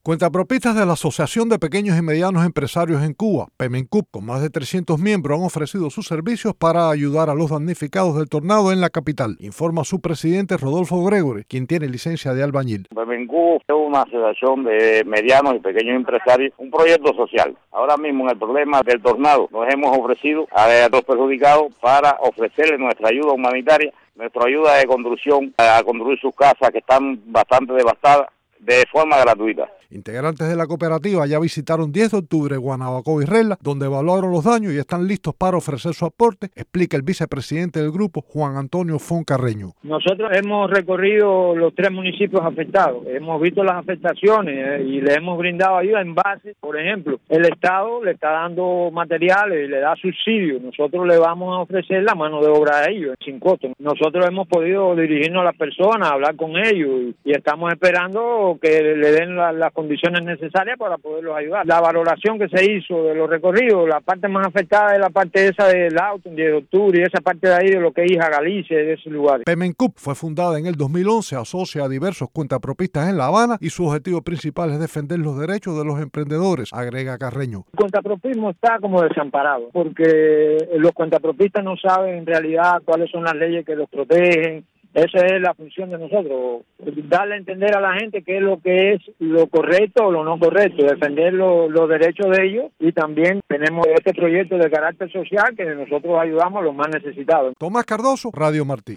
Cuentapropistas de la Asociación de Pequeños y Medianos Empresarios en Cuba, PEMENCUB, con más de 300 miembros, han ofrecido sus servicios para ayudar a los damnificados del tornado en la capital, informa su presidente Rodolfo Gregory, quien tiene licencia de albañil. PEMENCUB es una asociación de medianos y pequeños empresarios, un proyecto social. Ahora mismo en el problema del tornado nos hemos ofrecido a los perjudicados para ofrecerles nuestra ayuda humanitaria, nuestra ayuda de construcción, a construir sus casas que están bastante devastadas, de forma gratuita. Integrantes de la cooperativa ya visitaron 10 de octubre Guanabacoa y Rela, donde evaluaron los daños y están listos para ofrecer su aporte, explica el vicepresidente del grupo, Juan Antonio Foncarreño. Nosotros hemos recorrido los 3 municipios afectados, hemos visto las afectaciones y le hemos brindado ayuda en base. Por ejemplo, el Estado le está dando materiales y le da subsidios, nosotros le vamos a ofrecer la mano de obra a ellos sin costo. Nosotros hemos podido dirigirnos a las personas, hablar con ellos y estamos esperando que le den las condiciones necesarias para poderlos ayudar. La valoración que se hizo de los recorridos, la parte más afectada es la parte esa del auto, en 10 de octubre, y esa parte de ahí de lo que es Hija Galicia, de ese lugar. PEMENCUB fue fundada en el 2011, asocia a diversos cuentapropistas en La Habana y su objetivo principal es defender los derechos de los emprendedores, agrega Carreño. El cuentapropismo está como desamparado, porque los cuentapropistas no saben en realidad cuáles son las leyes que los protegen. Esa es la función de nosotros, darle a entender a la gente qué es lo correcto o lo no correcto, defender los derechos de ellos, y también tenemos este proyecto de carácter social que nosotros ayudamos a los más necesitados. Tomás Cardoso, Radio Martí.